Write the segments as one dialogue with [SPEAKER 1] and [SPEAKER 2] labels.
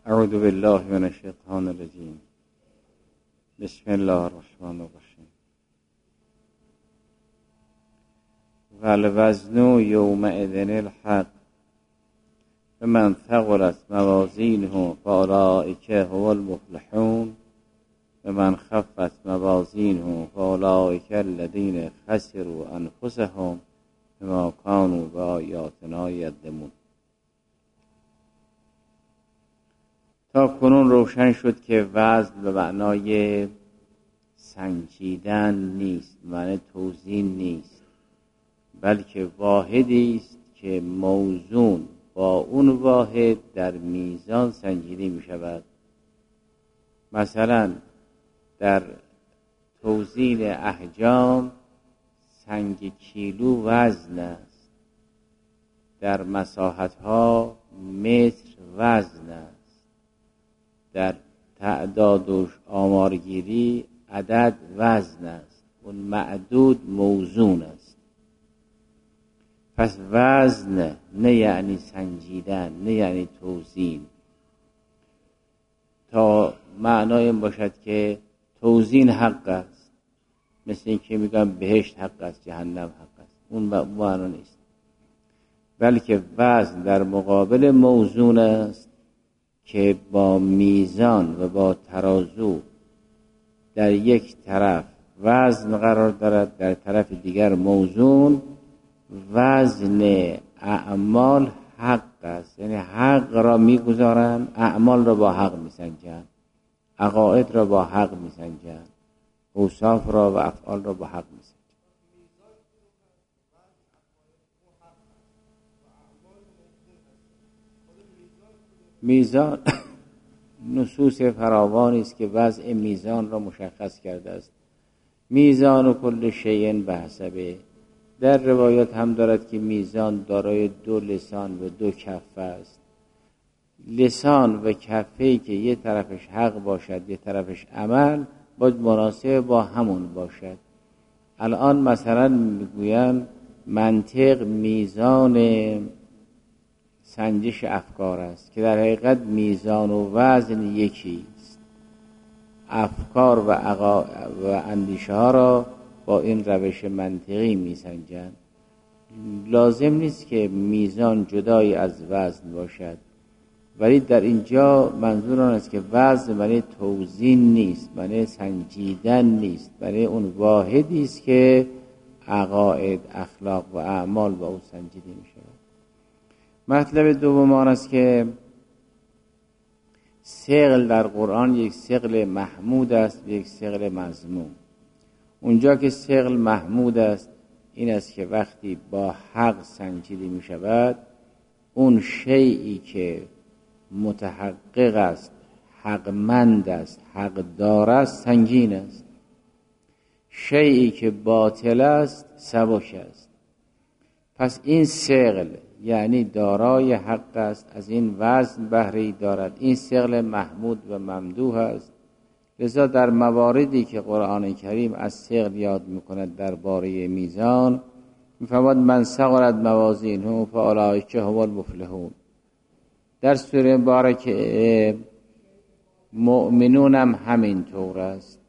[SPEAKER 1] اعوذ بالله من الشیطان الرجیم. بسم الله الرحمن الرحیم. والوزن یومئذ الحق فمن ثقلت موازینه فاولئک هم المفلحون ومن خفت موازینه فاولئک الذین خسروا انفسهم بما كانوا بآیاتنا یظلمون. تا کنون روشن شد که وزن به معنای سنجیدن نیست، معنی توزین نیست، بلکه واحدی است که موزون با اون واحد در میزان سنجیده می شود. مثلا در توزین احجام سنگ کیلو وزن است، در مساحت ها متر وزن است، در تعداد و آمارگیری عدد وزن است، اون معدود موزون است. پس وزن نه یعنی سنجیدن، نه یعنی توزین. تا معنای این باشد که توزین حق است، مثل این که میگم بهشت حق است، جهنم حق است، اون معنا نیست، بلکه وزن در مقابل موزون است که با میزان و با ترازو در یک طرف وزن قرار دارد، در طرف دیگر موزون. وزن اعمال حق است، یعنی حق را میگذارند، اعمال را با حق میسنجند، عقاید را با حق میسنجند، اوصاف را و افعال را با حق میسنجند. میزان نصوص فراوانی است که وضع میزان را مشخص کرده است. میزان و کل شیء بحسبه. در روایات هم دارد که میزان دارای 2 لسان و 2 کفه است. لسان و کفه‌ای که یه طرفش حق باشد، یه طرفش عمل، باید مناسب با همون باشد. الان مثلا میگوین منطق میزان سنجش افکار است که در حقیقت میزان و وزن یکی است. افکار و اندیشه ها را با این روش منطقی میسنجند. لازم نیست که میزان جدایی از وزن باشد، ولی در اینجا منظور آن است که وزن معنی توزین نیست، معنی سنجیدن نیست، معنی اون واحدی است که عقاید، اخلاق و اعمال با او سنجیده می شود. مطلب دوم آن است که ثقل در قرآن یک ثقل محمود است و یک ثقل مذموم. اونجا که ثقل محمود است این است که وقتی با حق سنجیده می شود، اون شیئی که متحقق است، حقمند است، حق دار است، سنگین است. شیئی که باطل است سبک است. پس این ثقل یعنی دارای حق است، از این وزن بهره‌ای دارد. این ثقل محمود و ممدوح است. لذا در مواردی که قرآن کریم از ثقل یاد میکند درباره میزان، میفرماید من ثقلت موازینه فاولئک هم المفلحون. در سوره مبارکه مؤمنون هم همین طور است.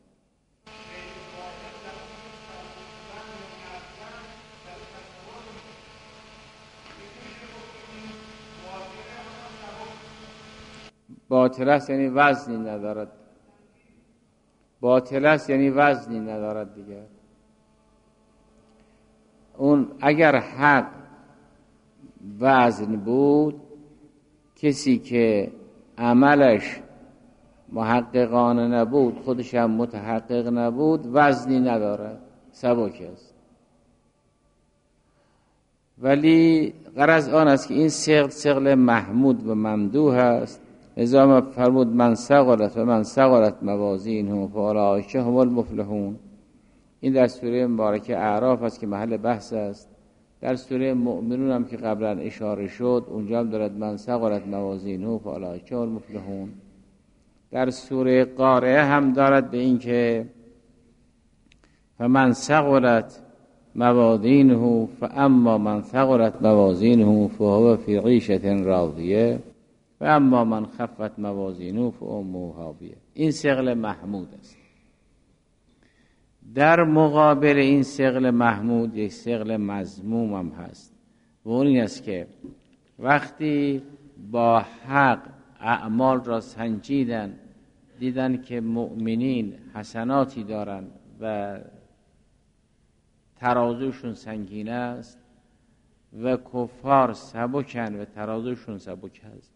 [SPEAKER 1] باطل است یعنی وزنی ندارد، باطل است یعنی وزنی ندارد دیگر. اون اگر حق وزن بود، کسی که عملش محققانه نبود، خودش هم متحقق نبود، وزنی ندارد، سبک است. ولی غرض آن است که این ثقل محمود و ممدوح است. لذا فرمود من ثقلت موازینه فاولئک هم المفلحون. این در سوره مبارکه اعراف است که محل بحث است. در سوره مؤمنون هم که قبلا اشاره شد، اونجا هم دارد من ثقلت موازینه فاولئک هم المفلحون. در سوره قارعه هم دارد به این که فمن ثقلت موازینه فاما من ثقلت موازینه فهو فی عیشة راضیه و اما من خفت موازینه فامه هاویه. این ثقل محمود است. در مقابل این ثقل محمود یک ثقل مذموم هم هست و اون این است که وقتی با حق اعمال را سنجیدن، دیدن که مؤمنین حسناتی دارن و ترازوشون سنگین است و کفار سبکن و ترازوشون سبک است،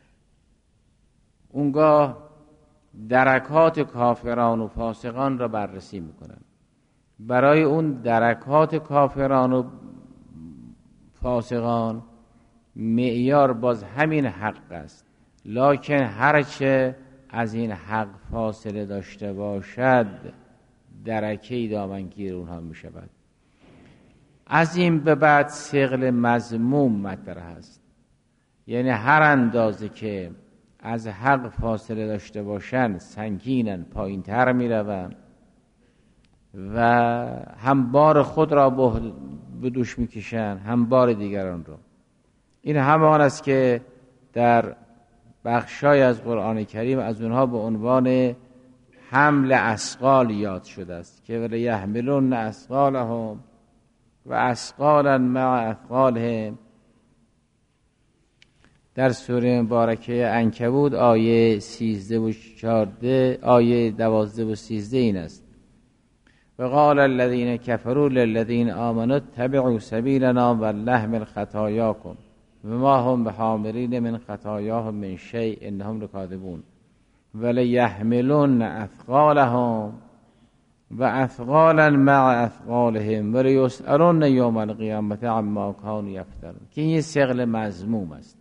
[SPEAKER 1] اونگاه درکات کافران و فاسقان را بررسی میکنن. برای اون درکات کافران و فاسقان معیار باز همین حق است، لکن هرچه از این حق فاصله داشته باشد درکه‌ای دامنگیر اونها میشود. از این به بعد ثقل مذموم مطرح است، یعنی هر اندازه که از حق فاصله داشته باشن سنگینن، پایین تر می رون و هم بار خود را به دوش می کشن هم بار دیگران را. این همان است که در بخشای از قرآن کریم از اونها به عنوان حمل اثقال یاد شده است که ولی یحملون اثقالهم و اثقالا مع اثقالهم. در سوره مبارکه عنکبوت آیه 13 و 14 آیه 12 و 13 این است: و قال الذين كفروا للذين آمنوا اتبعوا سبيلنا ولنحمل خطاياكم وما هم بحاملين من خطاياهم من شيء انهم لكاذبون وليحملن اثقالهم واثقالا مع اثقالهم وليسألن يوم القيامة عما كانوا يفترون. که این ثقل مذموم است.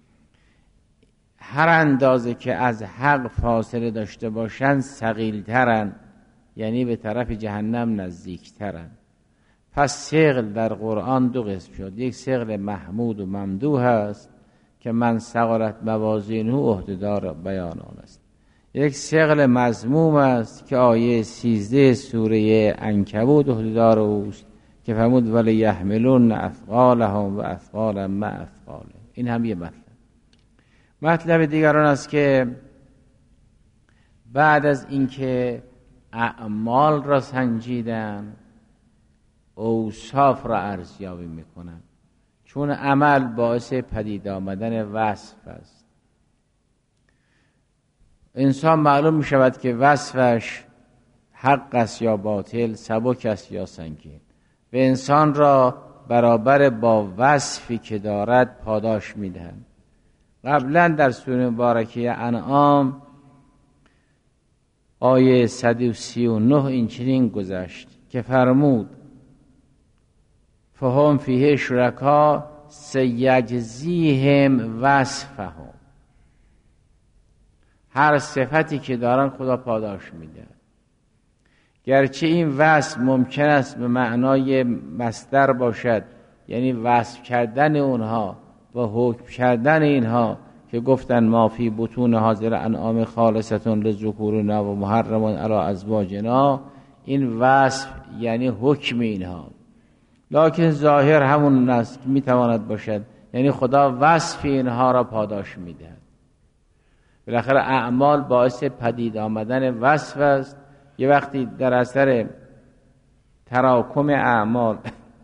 [SPEAKER 1] هر اندازه که از حق فاصله داشته باشند ثقیل‌ترن، یعنی به طرف جهنم نزدیکترن. پس ثقل در قرآن دو قسم شد، یک ثقل محمود و ممدوح است که من ثقلت موازینه عهده‌دار بیان آن است. یک ثقل مذموم است که آیه 13 سوره عنکبوت عهده‌دار اوست که فرمود ولی یحملون اثقالهم و اثقالا مع اثقالهم. این هم یه مطلب دیگر آن است که بعد از اینکه اعمال را سنجیدن اوصاف را ارزیابی میکنن، چون عمل باعث پدید آمدن وصف است. انسان معلوم می شود که وصفش حق است یا باطل، سبک است یا سنگین. و انسان را برابر با وصفی که دارد پاداش میدهند. قبلا در سوره مبارکه انعام آیه 139 این چنین گذشت که فرمود فهم فیه شرکا سیجزیهم وصفهم. هر صفتی که دارن خدا پاداش میده. گرچه این وصف ممکن است به معنای مصدر باشد، یعنی وصف کردن اونها و حکم کردن اینها که گفتن ما فی بطون هذه الانعام خالصة للذکورنا و محرم علی ازواجنا، این وصف یعنی حکم اینها، لکن ظاهر همون است که میتواند باشد، یعنی خدا وصف اینها را پاداش میدهد. بالاخره اعمال باعث پدید آمدن وصف است. یه وقتی در اثر تراکم اعمال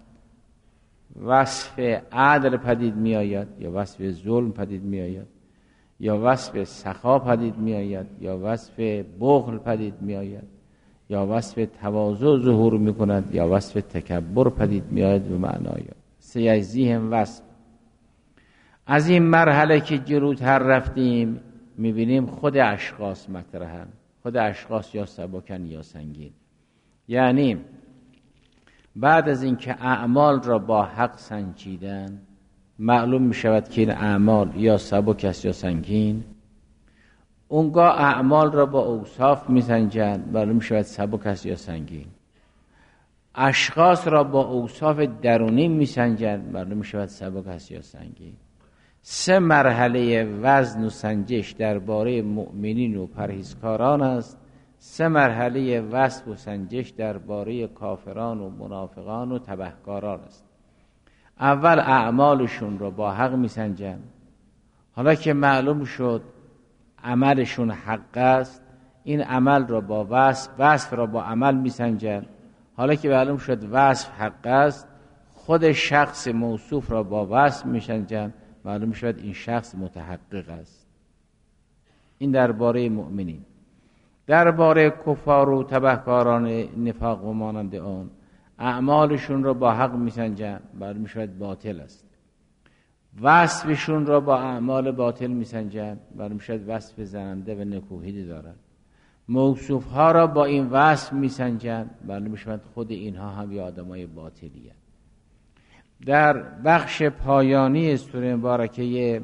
[SPEAKER 1] وصف عدل پدید می آید یا وصف ظلم پدید می آید یا وصف سخا پدید می آید یا وصف بخل پدید می آید یا وصف تواضع ظهور می کند یا وصف تکبر پدید می آید به معنای سیجزیهم وصف. از این مرحله که جلوتر رفتیم می بینیم خود اشخاص مطرحن، خود اشخاص یا سبکن یا سنگین. یعنی بعد از اینکه اعمال را با حق سنجیدن معلوم می شود که این اعمال یا سبک است یا سنگین. اونگاه اعمال را با اوصاف می سنجند، معلوم می شود سبک است یا سنگین. اشخاص را با اوصاف درونی می سنجند، معلوم می شود سبک است یا سنگین. 3 مرحله وزن و سنجش درباره مؤمنین و پرهیزکاران است. 3 مرحله وصف و سنجش درباره کافران و منافقان و تبهکاران است. اول اعمالشون را با حق میسنجن، حالا که معلوم شد عملشون حق است، این عمل را با وصف را با عمل میسنجند. حالا که معلوم شد وصف حق است، خود شخص موصوف را با وصف میسنجند، معلوم شد این شخص متحقق است. این درباره مؤمنین. درباره کفار و تبهکاران نفاق و مانند آن، اعمالشون را با حق میسنجند، معلوم شد باطل است. وصفشون را با اعمال باطل میسنجند، معلوم شد وصف زننده و نکوهیده دارند. موصوف ها را با این وصف میسنجند، معلوم شد خود اینها هم یه آدمای باطلی هستند. در بخش پایانی سوره مبارکه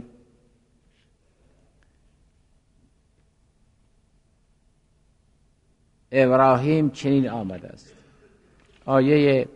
[SPEAKER 1] ابراهیم چنین آمده است. آیه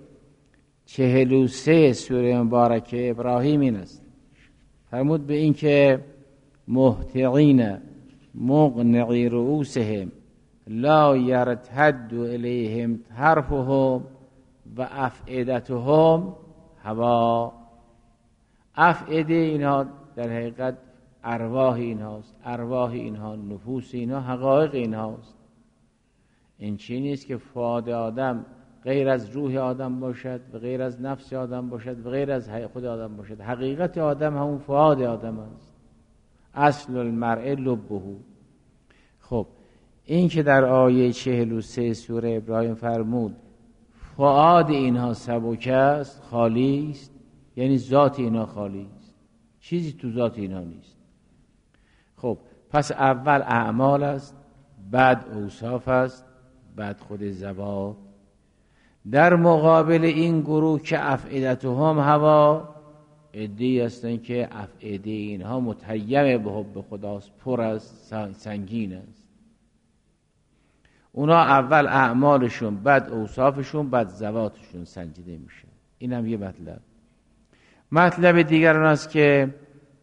[SPEAKER 1] 43 سوره مبارکه ابراهیم این است، فرمود به این که مهطعین مقنعی رؤوسهم لا یرتد الیهم طرفهم و افئدتهم هوا. افئده اینها در حقیقت ارواح اینهاست، ارواح اینها نفوس اینها، حقایق اینهاست. این چیزی نیست که فؤاد آدم غیر از روح آدم باشد و غیر از نفس آدم باشد و غیر از خود آدم باشد. حقیقت آدم همون فؤاد آدم است. اصل المرء لبه. خب این که در آیه 43 سوره ابراهیم فرمود فؤاد اینها سبک است، خالی است، یعنی ذات اینها خالی است، چیزی تو ذات اینها نیست. خب پس اول اعمال است، بعد اوصاف است، بعد خود ذوات. در مقابل این گروه که افئدتهم هوا، عده‌ای هستند که افئده اینها متیم به حب خداست، پر از سنگین است. اونا اول اعمالشون، بعد اوصافشون، بعد ذواتشون سنجیده میشه. این هم یه مطلب دیگر اون است که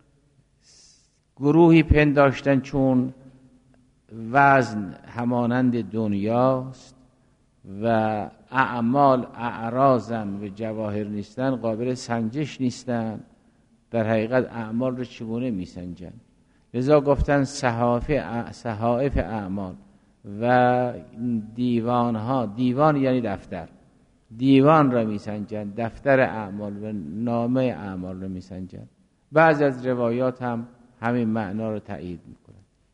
[SPEAKER 1] گروهی پنداشتن چون وزن همانند دنیاست و اعمال اعراضن و جواهر نیستن، قابل سنجش نیستن، در حقیقت اعمال رو چگونه میسنجن؟ لذا گفتن صحائف اعمال و دیوانها، دیوان یعنی دفتر، دیوان را میسنجن، دفتر اعمال و نامه اعمال را میسنجن. بعضی از روایات هم همین معنا رو تایید میکنن.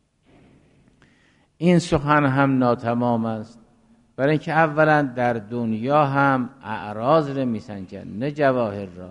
[SPEAKER 1] این سخن هم ناتمام است، برای اینکه اولا در دنیا هم اعراض را میسنجن، نه جواهر را.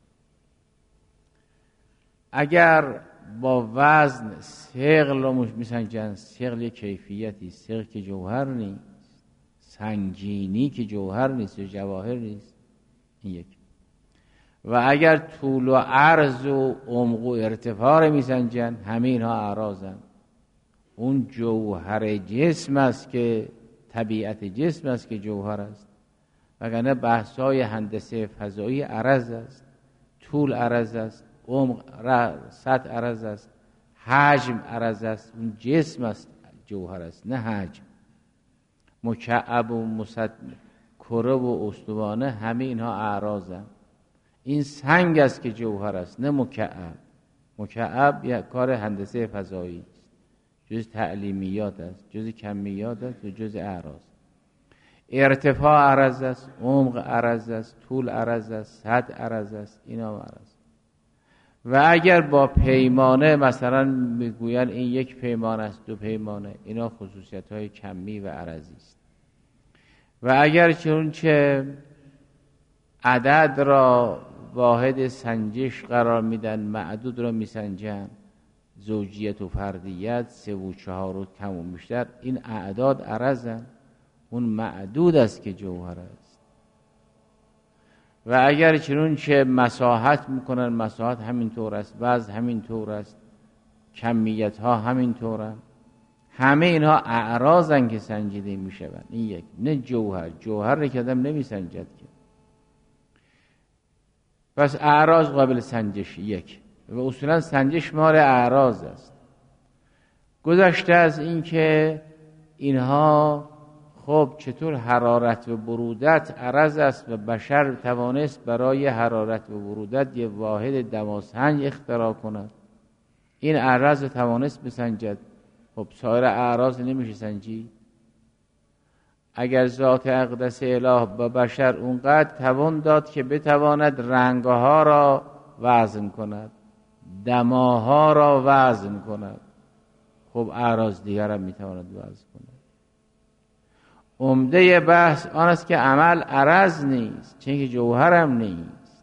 [SPEAKER 1] اگر با وزن ثقل را میسنجن، ثقل یک کیفیتی، ثقل که جوهر نیست، سنگینی که جوهر نیست و جواهر نیست. این یک. و اگر طول و عرض و عمق و ارتفاع میسنجن، همه اینها اعراضن. اون جوهر جسم است که طبیعت جسم است که جوهر است، وگرنه بحث‌های هندسه فضایی عرض است، طول عرض است، عمق سطح عرض است، حجم عرض است. اون جسم است جوهر است، نه حجم. مکعب و کره و استوانه، همه اینها اعراضن. این سنگ است که جوهر است، نه مکعب. مکعب یک کار هندسه فضایی است، جز تعلیمیات است، جز کمیات است و جز اعراض. ارتفاع عرض است، عمق عرض است، طول عرض است، سطح عرض است، اینا عرض. و اگر با پیمانه مثلا میگوین این یک پیمانه است، دو پیمانه، اینا خصوصیت های کمی و عرضی است. و اگر چون عدد را واحد سنجش قرار میدن، معدود را میسنجن، زوجیت و فردیت، 3 و 4 و تموم بیشتر، این اعداد عرضن، اون معدود است که جوهر است. و اگر چنانچه مساحت میکنن، مساحت همینطور است، وزن همینطور است، کمیت ها همینطورن، همه اینها اعراضن که سنجیده میشوند. این یک، نه جوهر. جوهر را که آدم نمیسنجد که. پس اعراض قابل سنجش یک، و اصولا سنجش مال اعراض است. گذشته از این که اینها خب چطور حرارت و برودت عرض است و بشر توانست برای حرارت و برودت یه واحد دماسنج اختراع کند. این اعراض رو توانست بسنجد، خب سایر اعراض نمیشه سنجید. اگر ذات اقدس اله با بشر اونقدر توان داد که بتواند رنگها را وزن کند، دماها را وزن کند، خب اعراض دیگر هم میتواند وزن کند. عمده بحث آن است که عمل عرض نیست، چون که جوهر هم نیست.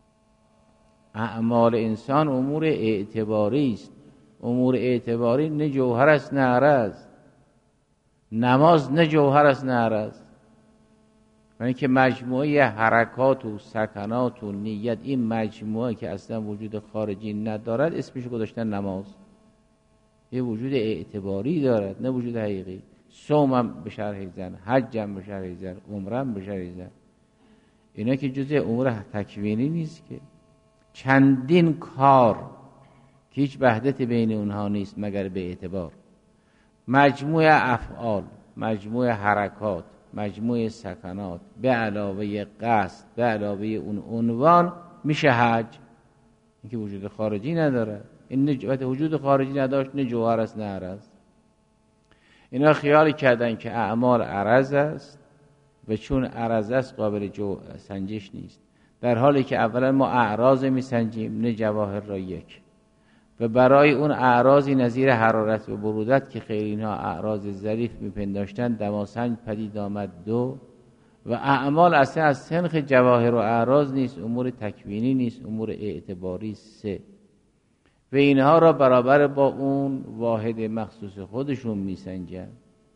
[SPEAKER 1] اعمال انسان امور اعتباری است. امور اعتباری نه جوهر است نه عرض. نماز نه جوهر است نه عرض. یعنی که مجموعه حرکات و سکنات و نیت، این مجموعه که اصلا وجود خارجی ندارد اسمش گذاشتن نماز. یه وجود اعتباری دارد نه وجود حقیقی. صومم به شرح زن، حجم به شرح زن، عمرم به شرح زن، اینا که جزء امور تکوینی نیست که. چندین کار که هیچ وحدت بین اونها نیست مگر به اعتبار. مجموعه افعال، مجموعه حرکات، مجموعه سکنات به علاوه قصد، به علاوه اون عنوان میشه حج. این که وجود خارجی نداره. این وجود خارجی نداشت نه جوهر است نه عرض. اینا خیال کردن که اعمال عرض است و چون عرض است قابل سنجش نیست، در حالی که اولا ما اعراض میسنجیم نه جواهر را یک، و برای اون اعراضی نظیر حرارت و برودت که خیلی اینها اعراض ظریف میپنداشتن دماسنج پدید آمد دو، و اعمال اصلا از سنخ جواهر و اعراض نیست، امور تکوینی نیست، امور اعتباری سه، و اینها را برابر با اون واحد مخصوص خودشون میسنجن.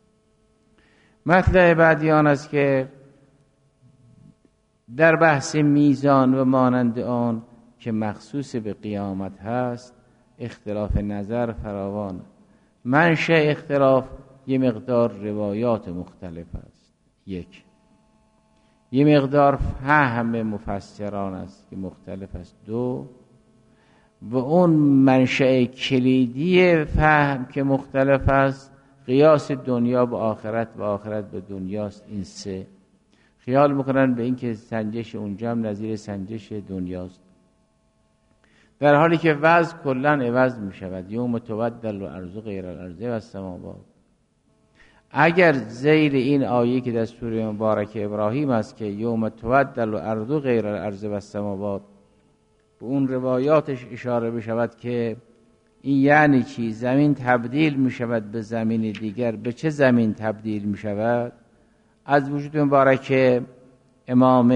[SPEAKER 1] مطلع بعدی آن است که در بحث میزان و مانند آن که مخصوص به قیامت هست اختلاف نظر فراوان. منشأ اختلاف یه مقدار روایات مختلف است، یک. یه مقدار فهم مفسران است که مختلف است، دو. و اون منشأ کلیدی فهم که مختلف است قیاس دنیا به آخرت و آخرت به دنیاست، این سه. خیال میکنن به این که سنجش اونجا هم نظیر سنجش دنیاست، در حالی که وضع کلن عوض میشود. یوم تبدل الارض غیر الارض و السماوات. اگر زیر این آیه که در سوره مبارک ابراهیم است که یوم تبدل الارض غیر الارض و السماوات به اون روایاتش اشاره بشود که این یعنی چی؟ زمین تبدیل میشود به زمین دیگر. به چه زمین تبدیل میشود؟ از وجود مبارک امام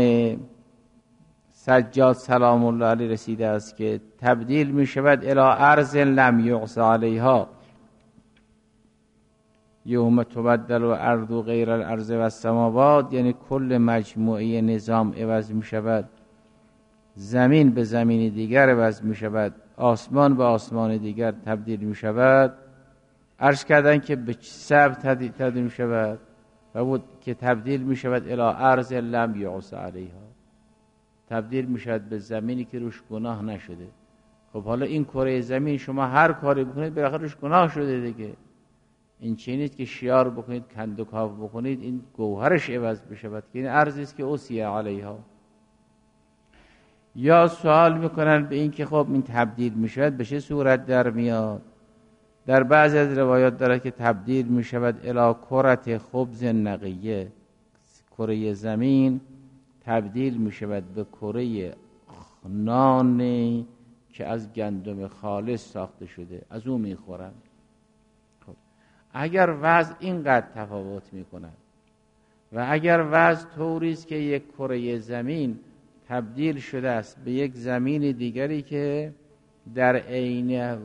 [SPEAKER 1] سجاد سلام الله علیه رسیده است که تبدیل می شود الی ارض لم یعص علیها. یوم تبدل الارض غیر الارض و السماوات، یعنی کل مجموعه نظام عوض می شود، زمین به زمین دیگر عوض می شود، آسمان به آسمان دیگر تبدیل می شود. عرض کردن که به سبب تبدیل می شود و بود که تبدیل می شود الی ارض لم یعص علیها، تبدیل می شود به زمینی که روش گناه نشده. خب حالا این کره زمین شما هر کاری بکنید بالاخره روش گناه شده دیگه. این چه نیست که شیار بکنید، کندوکاو بکنید این گوهرش عوض بشود، که این ارضی است که اوصیه علیها. یا سوال میکنن به این که خب این تبدیل می شود به چه صورت در میاد؟ در بعضی از روایات داره که تبدیل می شود الی کرت خبز نقیه، کره زمین تبدیل می شود به کره نانی که از گندم خالص ساخته شده، از اون می خورن. خب اگر وضع اینقدر تفاوت می کند و اگر وضع طوری است که یک کره زمین تبدیل شده است به یک زمین دیگری که در عین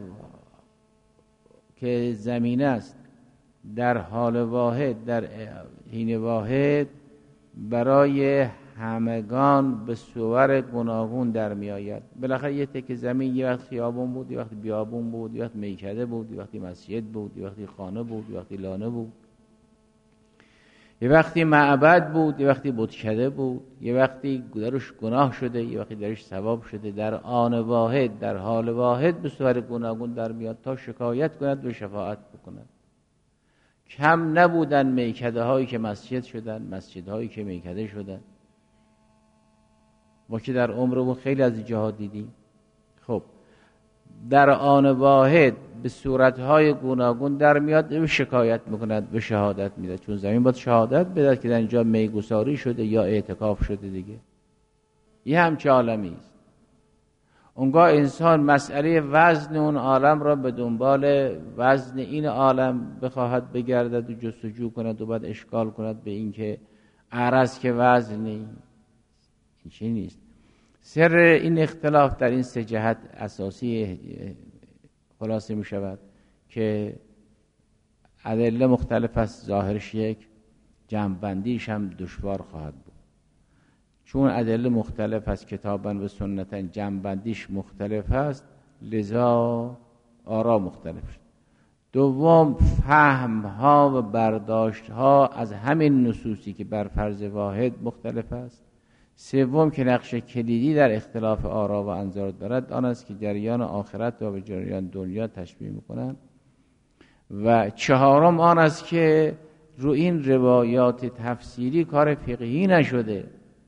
[SPEAKER 1] که زمین است در حال واحد، در حین واحد برای همگان به صور گوناگون در می آید. بالاخره یه تک زمین یه وقت خیابون بود، یه وقت بیابون بود، یه وقت میکده بود، یه وقتی مسجد بود، یه وقتی خانه بود، یه وقتی لانه بود، یه وقتی معبد بود، یه وقتی بتکده بود، یه وقتی درش گناه شده، یه وقتی درش ثواب شده. در آن واحد، در حال واحد به صور گوناگون در میاد تا شکایت کند و شفاعت بکند. کم نبودن میکده هایی که مسجد شدن، مسجد هایی که میکده شدن، ما که در عمرمون خیلی از جاها دیدیم. خب در آن واحد به صورتهای گوناگون در میاد، شکایت میکند، به شهادت میده. چون زمین باید شهادت بده که در اینجا میگساری شده یا اعتکاف شده دیگه. یه همچه عالمی است. اونگاه انسان مسئله وزن اون عالم را به دنبال وزن این عالم بخواهد بگردد و جستجو کند و بعد اشکال کند به این که عرض که وزن این چی نیست. سر این اختلاف در این سه جهت اساسی خلاصه می شود که ادله مختلف است، ظاهرش یک، جمع‌بندیش هم دشوار خواهد بود. چون ادله مختلف است کتاباً و سنتاً، جمع‌بندیش مختلف است، لذا آرا مختلف شد. دوم، فهم ها و برداشت ها از همین نصوصی که بر فرض واحد مختلف است. سوم که نقش کلیدی در اختلاف آرا و انظار دارد آن است که جریان آخرت و جریان دنیا تشبیه میکنند. و چهارم آن است که رو این روایات تفسیری کار فقهی نشده.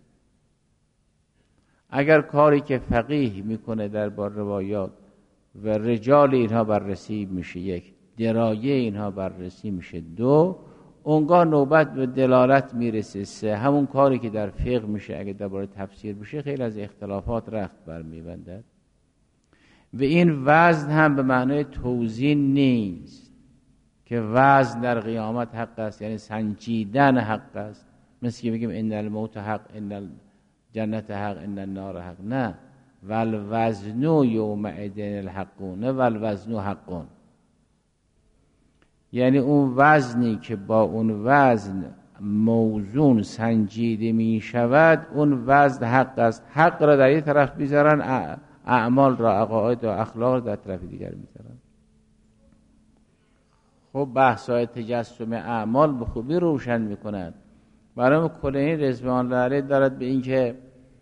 [SPEAKER 1] اگر کاری که فقیه میکنه در بار روایات و رجال اینها بررسی میشه، یک، درایه اینها بررسی میشه، دو، اونگاه نوبت به دلالت میرسه، سه، همون کاری که در فقه میشه اگه درباره تفسیر بشه خیلی از اختلافات رخت برمیبندد. و این وزن هم به معنای توزین نیست که وزن در قیامت حق است، یعنی سنجیدن حق است، مثل که بگیم ان الموت حق، ان الجنت حق، ان النار حق. نه، والوزن یومئذ الحقون والوزن حقون، یعنی اون وزنی که با اون وزن موزون سنجیده می شود اون وزن حق است. حق را در یک طرف بیزارن، اعمال را، عقاید و اخلاق را در طرف دیگر میذارن. خب بحث‌های تجسم اعمال به خوبی روشن میکنند. برای کلینی رضوان الله علیه دارد به این که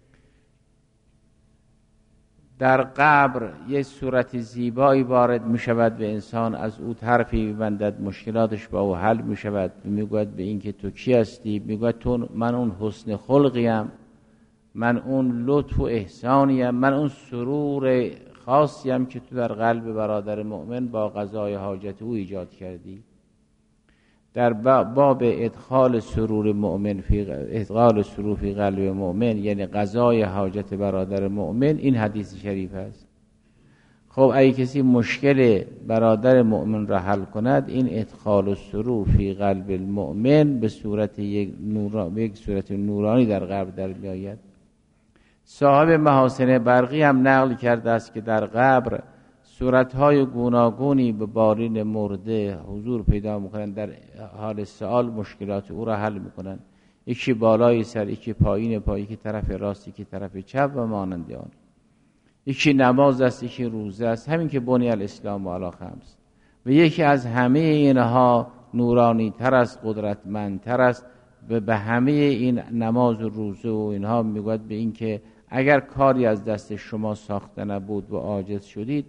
[SPEAKER 1] در قبر یک صورت زیبایی وارد می شود به انسان، از او طرفی می‌بندد، مشکلاتش با او حل می شود. میگوید به این که تو کی هستی؟ میگوید تو من اون حسن خلقیم، من اون لطف و احسانیم، من اون سرور خاصیم که تو در قلب برادر مؤمن با قضای حاجت او ایجاد کردی. در باب ادخال سرور مؤمن ادخال سرور فی قلب مؤمن، یعنی قضای حاجت برادر مؤمن، این حدیث شریف است. خب اگه کسی مشکل برادر مؤمن را حل کند، این ادخال سرور فی قلب المؤمن به صورت یک صورت نورانی در قبر در میآید. صاحب محاسن برقی هم نقل کرده است که در قبر صورت‌های گوناگونی به بالین مرده حضور پیدا می‌کنند، در حال سوال مشکلات او را حل می‌کنند. یکی بالای سر، یکی پایین پا، یکی طرف راست، یکی طرف چپ و مانند آن. یکی نماز است، یکی روزه است، همین که بنی الاسلام علی خمس. و یکی از همه اینها نورانی تر است، قدرتمندتر است و به همه این نماز و روزه و اینها میگوید به این که اگر کاری از دست شما ساخته نبود و عاجز شدید،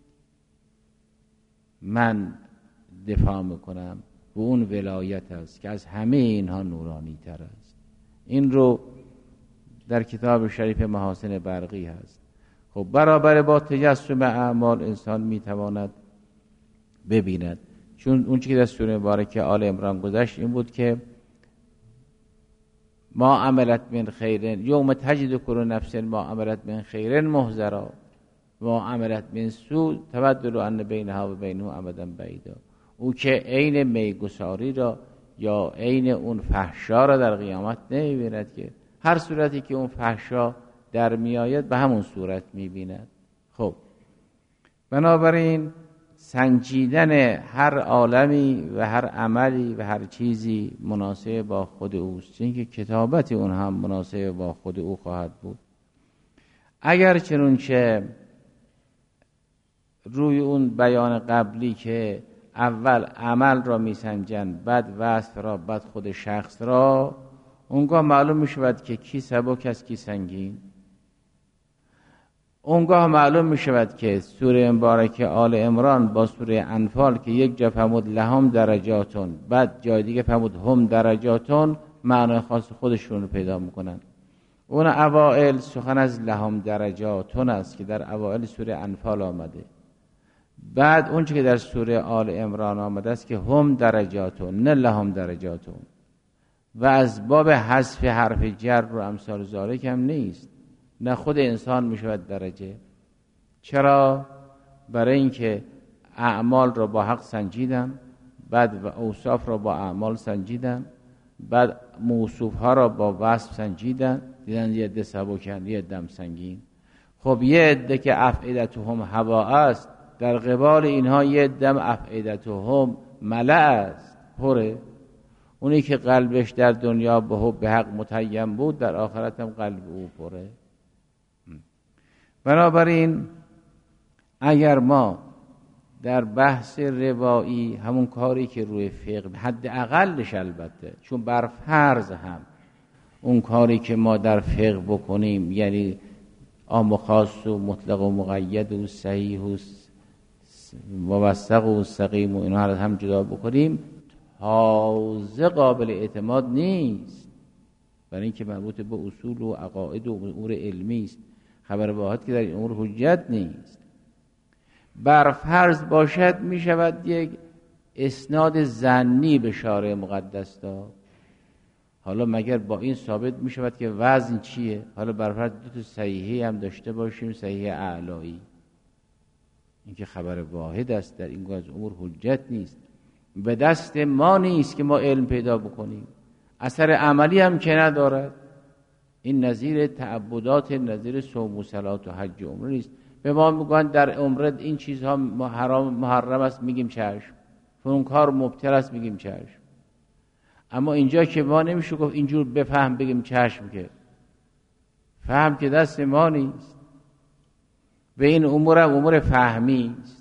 [SPEAKER 1] من دفاع میکنم. و اون ولایت است که از همه اینها نورانی تر است. این رو در کتاب شریف محاسن برقی هست. خب برابر با تجسم اعمال انسان میتواند ببیند، چون اون چیزی که در سوره مبارکه آل عمران گذشت این بود که ما عملت من خیر یوم تجد کل نفس ما عملت من خیر محضرا و عملت من سوء تبدل ان بینها و بینه ابدا بعیدا. او که عین میگساری را یا عین اون فحشا را در قیامت نمی‌بیند، که هر صورتی که اون فحشا در میآید به همون صورت می‌بیند. خب بنابراین سنجیدن هر عالمی و هر عملی و هر چیزی مناسب با خود اوست، چون که کتابت اون هم مناسب با خود او خواهد بود. اگر چنانچه روی اون بیان قبلی که اول عمل را میسنجند، بعد وصف را، بعد خود شخص را، اونگاه معلوم میشود که کی سبک است کی سنگین. اونگاه معلوم میشود که سوره مبارکه آل عمران با سوره انفال که یک جا فرمود لهم درجاتون، بعد جای دیگه فرمود هم درجاتون، معنای خاص خودشون رو پیدا میکنن. اون اوائل سخن از لهم درجاتون است که در اوائل سوره انفال آمده. بعد اون که در سوره آل عمران آمده است که هم درجاتون نه لهم درجاتون، و از باب حذف حرف جر و امثال ذالک هم نیست، نه خود انسان میشود درجه. چرا؟ برای اینکه اعمال را با حق سنجیدن، بعد و اوصاف را با اعمال سنجیدن، بعد موصوف ها را با وصف سنجیدن، دیدن یه عده سبکن یه عده سنگین. خب یه عده که افئدتهم هوا است، در قبال اینها یه عده افئدتهم ملأ است، پره. اونی که قلبش در دنیا به حب حق متیم بود، در آخرت هم قلب او پره. بنابراین اگر ما در بحث روایی همون کاری که روی فقه حد اقلش، البته چون بر فرض هم اون کاری که ما در فقه بکنیم، یعنی عام و خاص و مطلق و مقید و صحیح و موثق و سقیم و اینا هم جدا بکنیم، تازه قابل اعتماد نیست، برای اینکه مربوط به اصول و عقاید و امور علمی است. خبر واحد که در این امور حجت نیست. بر فرض باشد می شود یک اسناد ظنی به شارع مقدس داد. حالا مگر با این ثابت می شود که وزن چیه؟ حالا بر فرض دو تا صحیحی هم داشته باشیم، صحیح اعلایی، این که خبر واحد است، در این گونه از امور حجت نیست. به دست ما نیست که ما علم پیدا بکنیم، اثر عملی هم که ندارد. این نظیر تعبدات، نظیر صوم و صلات و حج و عمره نیست. به ما میگن در عمره این چیزها حرام محرم است، میگیم چشم، اون کار مبتل است، میگیم چشم. اما اینجا که ما نمیشه گفت اینجور بفهم بگیم چشم، که فهم که دست ما نیست. به این امور هم امور فهمی است،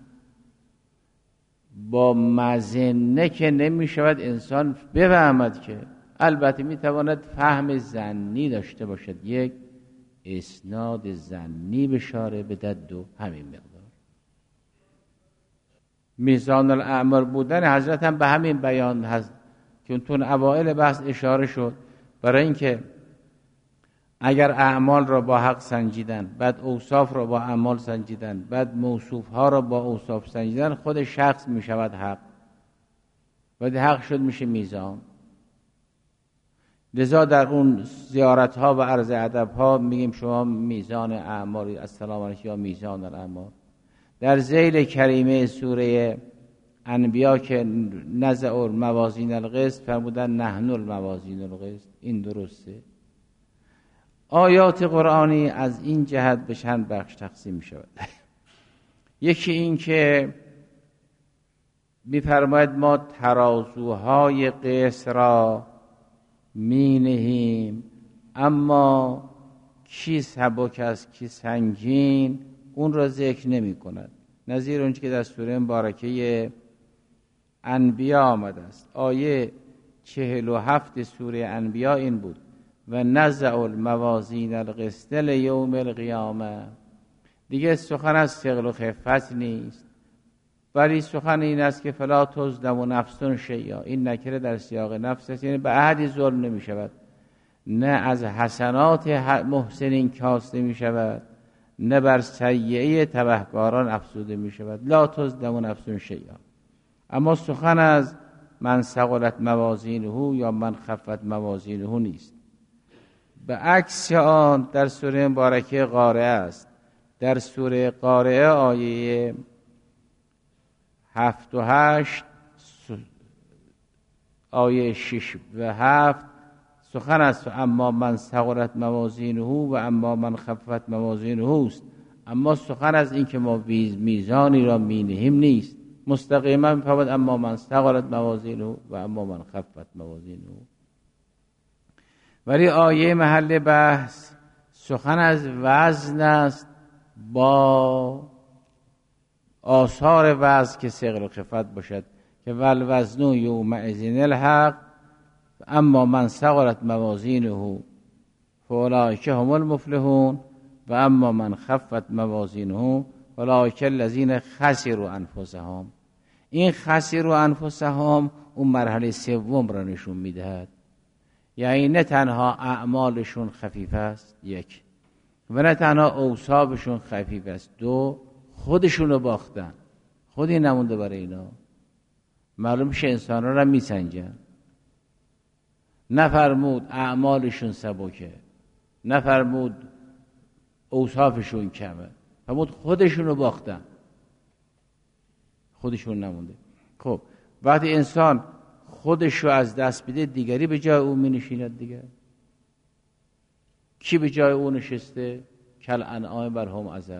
[SPEAKER 1] با مظنه که نمیشود انسان بفهمد. که البته میتواند فهم ظنی داشته باشد، یک اسناد ظنی به شارع بدهد، دو همین مقدار. میزان الاعمال بودن حضرت هم به همین بیان هست که اون اوائل بحث اشاره شد، برای اینکه اگر اعمال را با حق سنجیدن، بعد اوصاف را با اعمال سنجیدن، بعد موصوف ها را با اوصاف سنجیدن، خود شخص می شود حق، بعد حق شد میشه میزان. لذا در اون زیارت ها و عرض ادب ها میگیم شما میزان اعمال، السلام علیکم یا میزان الاعمال. در ذیل کریمه سوره انبیا که نزع الموازین القسط فرمودن نحن الموازین القسط، این درسته. آیات قرآنی از این جهت به چند بخش تقسیم می شود. یکی این که می‌فرماید ما ترازوهای قسط را می نهیم، اما کی سبک است کی سنگین اون را ذکر نمی کند. نظیر اونچه که در سوره مبارکه انبیا آمده است. آیه 47 سوره انبیا این بود: و نزع الموازین القسط لیوم القیامه. دیگه سخن از ثقل و خفت نیست، ولی سخن این است که فلا تظلم نفس شیئا. این نکره در سیاق نفس است، یعنی به احدی ظلم نمی شود، نه از حسنات محسنین کاسته می شود، نه بر سیئه تبهکاران افزوده می شود. لا تظلم نفس شیئا. اما سخن از من ثقلت موازینه یا من خفت موازینه نیست. به عکس آن در سوره مبارکه قارعه است. در سوره قارعه آیه 7 و 8 آیه 6 و 7 سخن است اما من ثقلت موازینه و اما من خفت موازینه است. اما سخن از این که ما میزانی را مینهیم نیست. مستقیما می‌فرماید اما من ثقلت موازینه و اما من خفت موازینه. ولی آیه محل بحث سخن از وزن است، با آثار وزن که ثقل و خفت باشد، که والوزن یومئذ الحق اما من ثقلت موازینه فاولئک هم المفلحون و اما من خفت موازینه فاولئک الذین خسروا انفسهم. این خسروا انفسهم اون مرحله سوم را نشون میدهد، یعنی نه تنها اعمالشون خفیف است، یک، و نه تنها اوصافشون خفیف است، دو، خودشون رو باختن. خودی نمونده برای اینا. معلوم شه انسان را میسنجن. نفرمود اعمالشون سبکه، نفرمود اوصافشون کمه، فرمود خودشونو باختن، خودشون نمونده. خب وقتی انسان خودشو از دست بده دیگری به جای اون می نشیند دیگر. کی به جای اون نشسته؟ کل انعام بر هم ازل.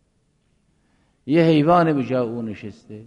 [SPEAKER 1] یه حیوان به جای اون نشسته.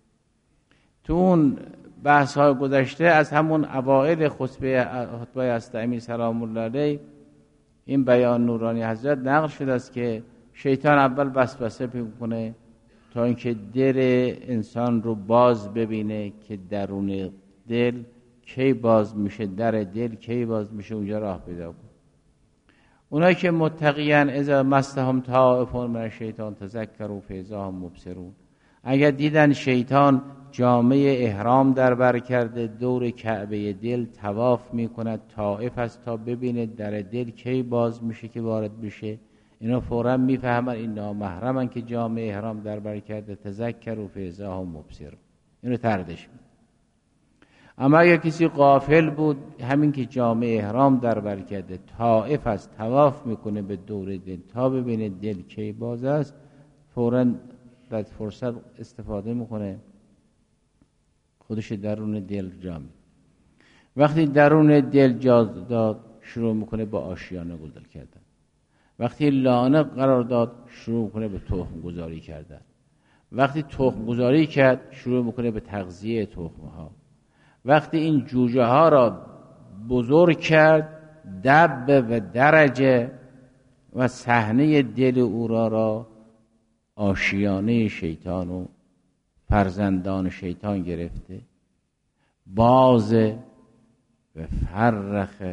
[SPEAKER 1] تو اون بحث های گذشته از همون اوائل خطبه حضرت امیر سلام الله علیه این بیان نورانی حضرت نقل شده است که شیطان اول وسوسه میکنه تا اینکه دل انسان رو باز ببینه که درون دل کی باز میشه، در دل کی باز میشه، اونجا راه پیدا کنه. اونایی که متقیان اذا مسهم طائف من الشیطان تذکروا فاذا هم مبصرون، اگر دیدن شیطان جامعه احرام در بر کرده دور کعبه دل طواف میکند، طائف است تا ببینه در دل کی باز میشه که وارد بشه، اینا فوراً میفهمن این نامحرمن که جامعه احرام در بر کرده، تذکروا فاذا هم مبصرون، اینو تردش میده. اما اگر کسی غافل بود، همین که جامعه احرام در بر کرده طائف است طواف میکنه به دور دل تا ببینه دل کی باز است، فوراً در فرصت استفاده میکنه خودش درون دل جا میده. وقتی درون دل جا داد شروع میکنه با آشیانه گذار کردن. وقتی لانه قرار داد شروع میکنه به تخم گذاری کردن. وقتی تخم گذاری کرد شروع میکنه به تغذیه تخم ها. وقتی این جوجه ها را بزرگ کرد، دب و درجه و صحنه دل او را آشیانه شیطان و فرزندان شیطان گرفته، باز و فرخ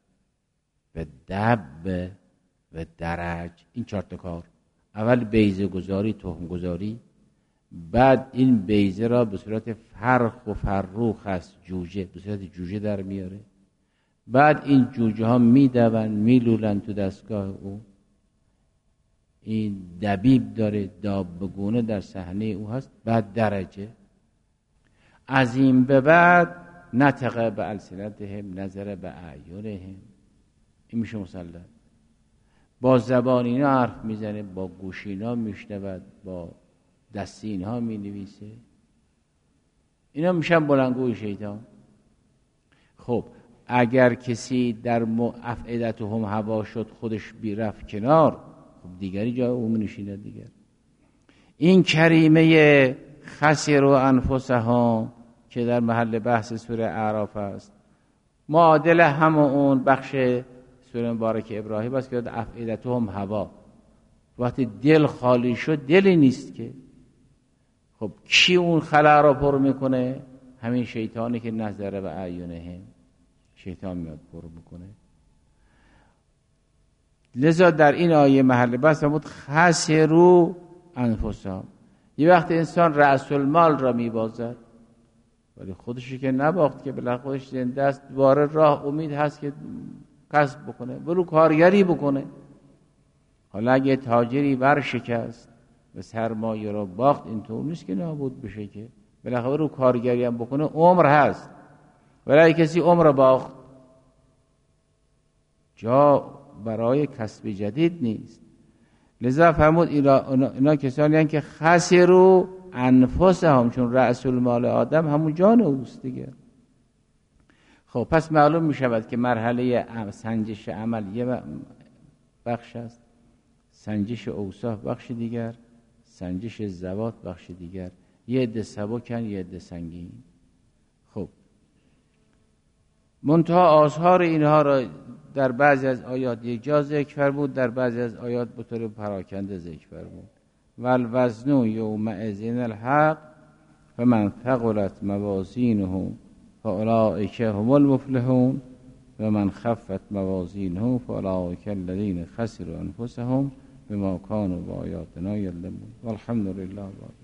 [SPEAKER 1] و دب و درج. این 4 تا کار، اول بیضه گذاری، تخم گذاری، بعد این بیضه را به صورت فرخ و فروخ از جوجه به صورت جوجه در میاره، بعد این جوجه ها میدون میلولن تو دستگاه او، این دبیب داره، دابگونه در صحنه او هست، بعد درجه. از این به بعد نطق به السنتهم نظر به اعینهم، این میشه مسلط. با زبان اینا حرف میزنه، با گوش اینا میشنود، با دست اینها مینویسه، اینا میشن بلندگوی شیطان. خب اگر کسی در افئدتهم هوا شد، خودش بیرفت کنار، خب دیگری جای او نشینه دیگر. این کریمه خسروا انفسهم که در محل بحث سوره اعراف است، معادل هم اون بخش سوره مبارک ابراهیم است که در افئدتهم هوا. وقتی دل خالی شد دلی نیست که. خب کی اون خلا را پر میکنه؟ همین شیطانی که نظر به اعینهم، شیطان میاد پر میکنه. لذا در این آیه محل بحث بود خسروا انفسهم. یه وقت انسان رأس المال را میبازد ولی خودشی که نباخت، که بالاخره خودش زنده است، دوباره راه امید هست که کسب بکنه، برو کارگری بکنه. حالا اگه تاجری ورشکست و سرمایه را باخت، اینطور نیست که نابود بشه، که بالاخره رو کارگری هم بکنه عمر هست. ولی اگه کسی عمر باخت، جا برای کسب جدید نیست. لذا فرمود اینا کسانی هستند که خسروا انفسهم، چون رأس المال آدم همون جان اوست دیگه. خب پس معلوم می شود که مرحله سنجش عمل یه بخش است، سنجش اوصاف بخش دیگر، سنجش ذوات بخش دیگر. یه عده سبکن، یه عده سنگین. خب منتها آثار اینها را در بعضی از آیات یک جا ذکر فرمود، در بعضی از آیات به طور پراکنده ذکر فرمود. والوزن یومئذ الحق فمن ثقلت موازینه فاولئک هم المفلحون و من خفت موازینه فاولئک الذین خسروا انفسهم بما كانوا بآیاتنا یظلمون. والحمد لله.